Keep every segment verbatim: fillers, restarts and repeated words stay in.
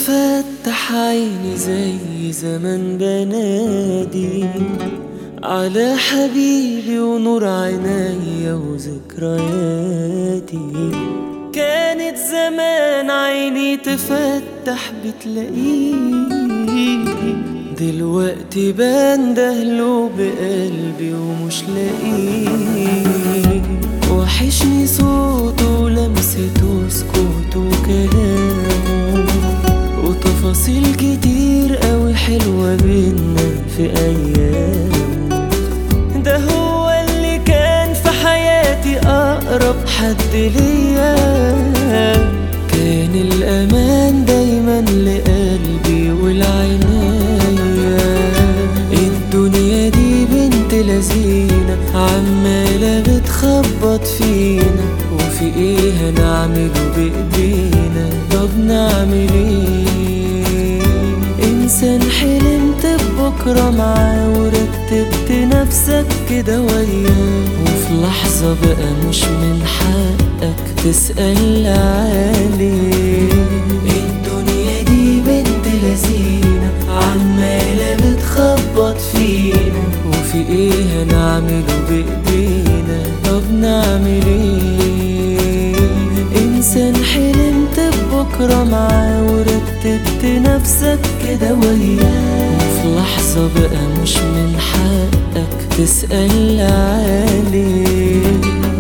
تفتح عيني زي زمان بنادي على حبيبي ونور عينيا وذكرياتي. كانت زمان عيني تفتح بتلاقيه، دلوقتي بندهله بقلبي ومش لاقيه. وحشني صوته ولمسته وسكوته وكلامه وتفاصيل كتير قوي حلوة بينا في أيام. ده هو اللي كان في حياتي أقرب حد ليا، كان الأمان دايما لقلبي والعناية. الدنيا دي بنت لذينة عمالة بتخبط فينا، وفي ايه هنعمله بإيدينا؟ طب نعمل ايه؟ إنسان حلمت ببكرة معاه ورتبت نفسك كده وياه، وفي لحظة بقى مش من حقك تسأل عليه. الدنيا دي بنت لذينة عمالة بتخبط فينا، وفي ايه هنعمله بإيدينا؟ طب نعمل ايه؟ إنسان حلمت ببكرة معاه ورتبت نفسك كده وياه، وفي لحظة بقى مش من حقك تسأل عليه.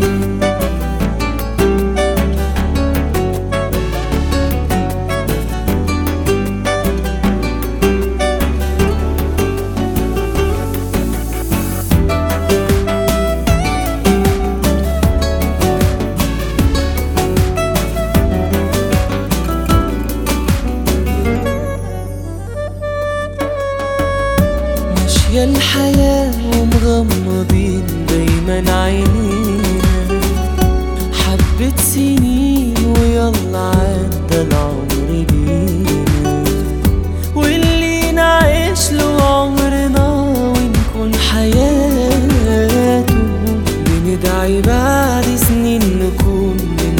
يا الحياة ومغمضين دايما عينينا، حبة سنين ويلا عدى العمر بينا، واللي نعيش له عمرنا ونكون حياته، بندعي بعد سنين نكون من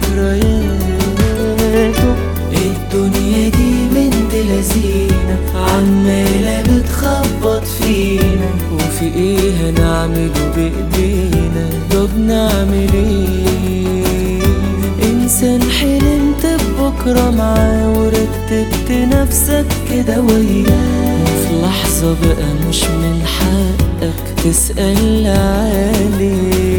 ذكرياته. الدنيا دي بنت لذينة عمالة بتخبط فينا، وفي ايه هنعمله بإيدينا؟ طب نعمل ايه؟ إنسان حلمت ببكرة معاه ورتبت نفسك كده وياه، وفي لحظة بقى مش من حقك تسأل عليه.